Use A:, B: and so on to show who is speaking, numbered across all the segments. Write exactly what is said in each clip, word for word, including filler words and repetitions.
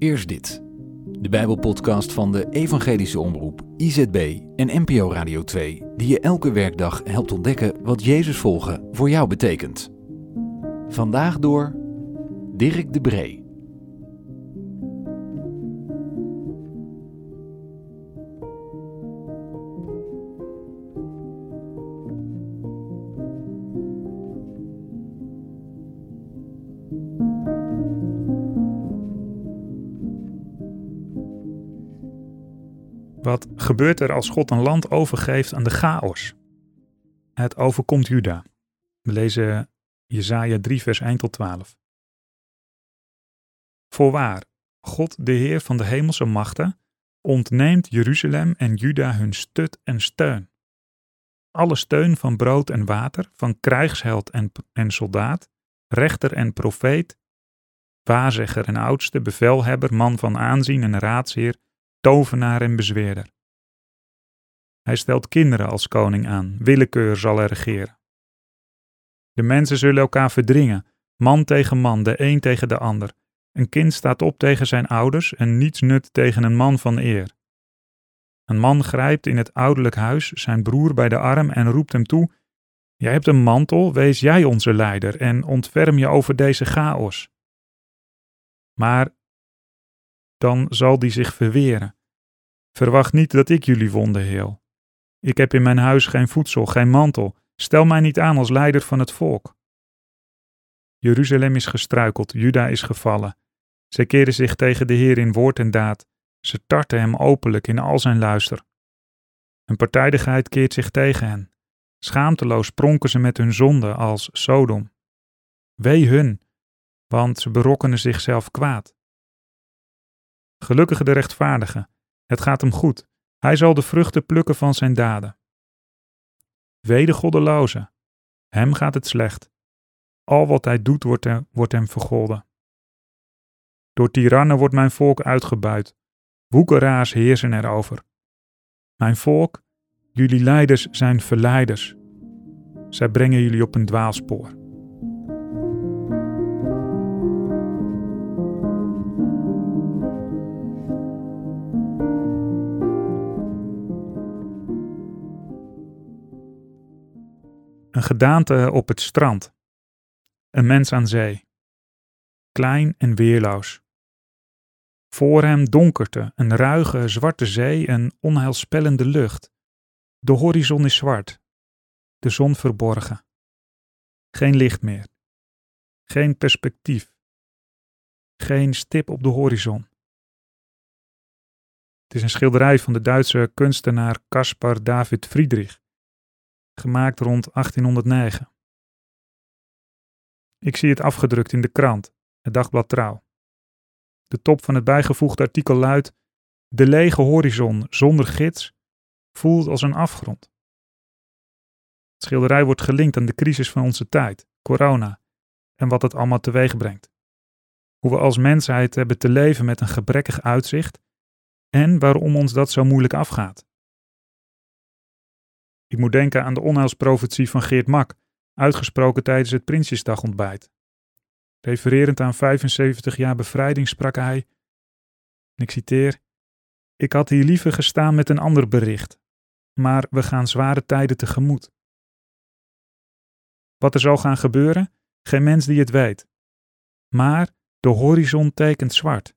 A: Eerst dit. De Bijbelpodcast van de Evangelische Omroep, I Z B en N P O Radio twee, die je elke werkdag helpt ontdekken wat Jezus volgen voor jou betekent. Vandaag door Dirk de Bree.
B: Wat gebeurt er als God een land overgeeft aan de chaos? Het overkomt Juda. We lezen Jesaja drie vers één tot twaalf. Voorwaar, God de Heer van de hemelse machten ontneemt Jeruzalem en Juda hun stut en steun. Alle steun van brood en water, van krijgsheld en, en soldaat, rechter en profeet, waarzegger en oudste, bevelhebber, man van aanzien en raadsheer, tovenaar en bezweerder. Hij stelt kinderen als koning aan, willekeur zal er regeren. De mensen zullen elkaar verdringen, man tegen man, de een tegen de ander. Een kind staat op tegen zijn ouders en niets nut tegen een man van eer. Een man grijpt in het ouderlijk huis zijn broer bij de arm en roept hem toe: jij hebt een mantel, wees jij onze leider en ontferm je over deze chaos. Maar dan zal die zich verweren. Verwacht niet dat ik jullie wonden heel. Ik heb in mijn huis geen voedsel, geen mantel. Stel mij niet aan als leider van het volk. Jeruzalem is gestruikeld, Juda is gevallen. Zij keren zich tegen de Heer in woord en daad. Ze tarten hem openlijk in al zijn luister. Hun partijdigheid keert zich tegen hen. Schaamteloos pronken ze met hun zonde als Sodom. Wee hun, want ze berokkenen zichzelf kwaad. Gelukkige de rechtvaardige, het gaat hem goed. Hij zal de vruchten plukken van zijn daden. Wee de goddeloze, hem gaat het slecht. Al wat hij doet wordt, er, wordt hem vergolden. Door tirannen wordt mijn volk uitgebuit. Woekeraars heersen erover. Mijn volk, jullie leiders zijn verleiders. Zij brengen jullie op een dwaalspoor. Een gedaante op het strand. Een mens aan zee. Klein en weerloos. Voor hem donkerte, een ruige, zwarte zee, een onheilspellende lucht. De horizon is zwart. De zon verborgen. Geen licht meer. Geen perspectief. Geen stip op de horizon. Het is een schilderij van de Duitse kunstenaar Caspar David Friedrich. Gemaakt rond achttienhonderdnegen. Ik zie het afgedrukt in de krant, het dagblad Trouw. De top van het bijgevoegde artikel luidt: de lege horizon zonder gids voelt als een afgrond. Het schilderij wordt gelinkt aan de crisis van onze tijd, corona, en wat het allemaal teweeg brengt. Hoe we als mensheid hebben te leven met een gebrekkig uitzicht en waarom ons dat zo moeilijk afgaat. Ik moet denken aan de onheilsprofetie van Geert Mak, uitgesproken tijdens het Prinsjesdagontbijt. Refererend aan vijfenzeventig jaar bevrijding sprak hij, en ik citeer: ik had hier liever gestaan met een ander bericht, maar we gaan zware tijden tegemoet. Wat er zal gaan gebeuren, geen mens die het weet. Maar de horizon tekent zwart.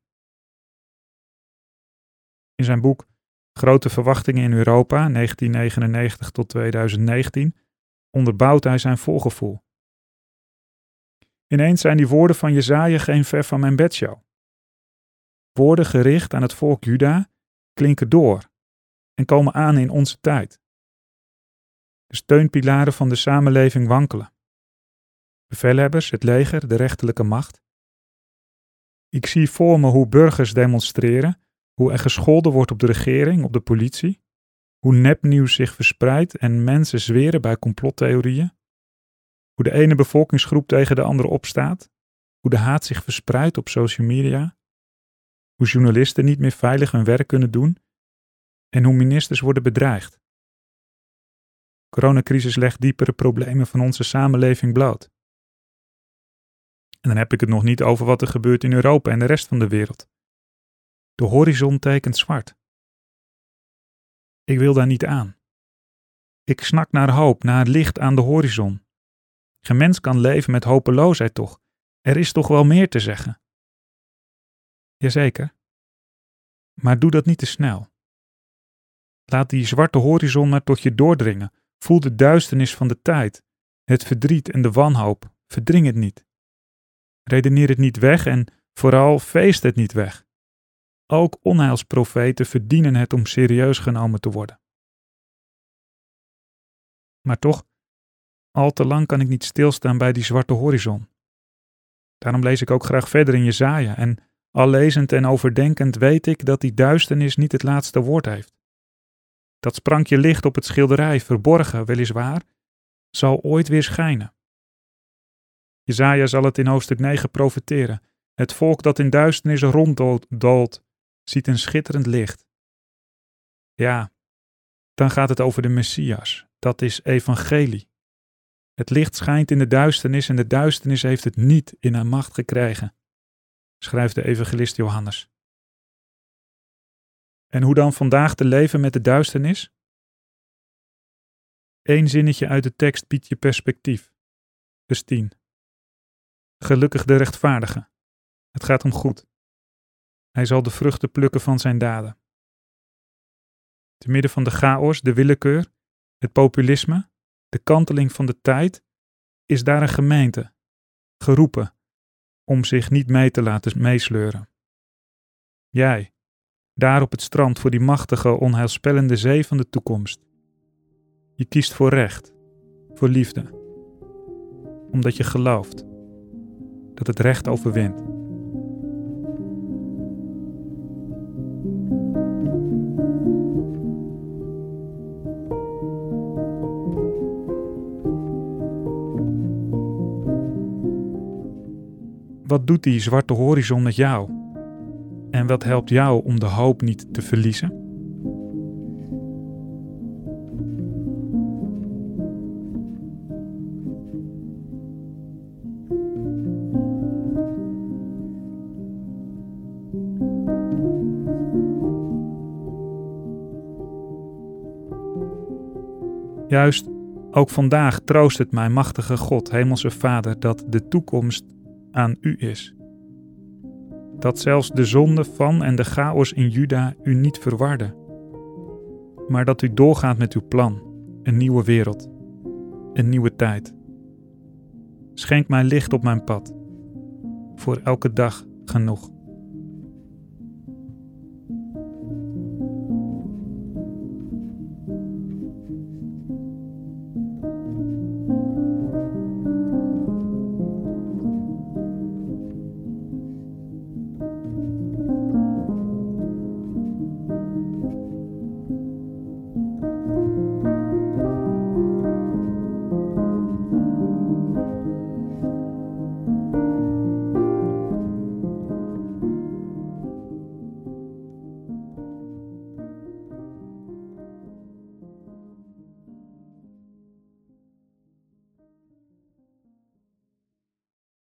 B: In zijn boek Grote verwachtingen in Europa, negentien negenennegentig tot tweeduizend negentien, onderbouwt hij zijn voorgevoel. Ineens zijn die woorden van Jesaja geen ver van mijn bedshow. Woorden gericht aan het volk Juda klinken door en komen aan in onze tijd. De steunpilaren van de samenleving wankelen. Bevelhebbers, het leger, de rechterlijke macht. Ik zie voor me hoe burgers demonstreren, hoe er gescholden wordt op de regering, op de politie, hoe nepnieuws zich verspreidt en mensen zweren bij complottheorieën, hoe de ene bevolkingsgroep tegen de andere opstaat, hoe de haat zich verspreidt op social media, hoe journalisten niet meer veilig hun werk kunnen doen en hoe ministers worden bedreigd. De coronacrisis legt diepere problemen van onze samenleving bloot. En dan heb ik het nog niet over wat er gebeurt in Europa en de rest van de wereld. De horizon tekent zwart. Ik wil daar niet aan. Ik snak naar hoop, naar licht aan de horizon. Geen mens kan leven met hopeloosheid toch? Er is toch wel meer te zeggen? Jazeker. Maar doe dat niet te snel. Laat die zwarte horizon maar tot je doordringen. Voel de duisternis van de tijd, het verdriet en de wanhoop. Verdring het niet. Redeneer het niet weg en vooral feest het niet weg. Ook onheilsprofeten verdienen het om serieus genomen te worden. Maar toch, al te lang kan ik niet stilstaan bij die zwarte horizon. Daarom lees ik ook graag verder in Jesaja en al lezend en overdenkend weet ik dat die duisternis niet het laatste woord heeft. Dat sprankje licht op het schilderij, verborgen weliswaar, zal ooit weer schijnen. Jesaja zal het in hoofdstuk negen profeteren. Het volk dat in duisternis ronddoolt, ziet een schitterend licht. Ja, dan gaat het over de Messias. Dat is evangelie. Het licht schijnt in de duisternis en de duisternis heeft het niet in haar macht gekregen, schrijft de evangelist Johannes. En hoe dan vandaag te leven met de duisternis? Eén zinnetje uit de tekst biedt je perspectief. Vers tien. Gelukkig de rechtvaardige. Het gaat hem goed. Hij zal de vruchten plukken van zijn daden. Te midden van de chaos, de willekeur, het populisme, de kanteling van de tijd, is daar een gemeente, geroepen, om zich niet mee te laten meesleuren. Jij, daar op het strand voor die machtige, onheilspellende zee van de toekomst. Je kiest voor recht, voor liefde, omdat je gelooft dat het recht overwint. Wat doet die zwarte horizon met jou? En wat helpt jou om de hoop niet te verliezen? Juist, ook vandaag troost het mij, machtige God, hemelse Vader, dat de toekomst aan u is. Dat zelfs de zonde van en de chaos in Juda u niet verwarden, maar dat u doorgaat met uw plan, een nieuwe wereld, een nieuwe tijd. Schenk mij licht op mijn pad, voor elke dag genoeg.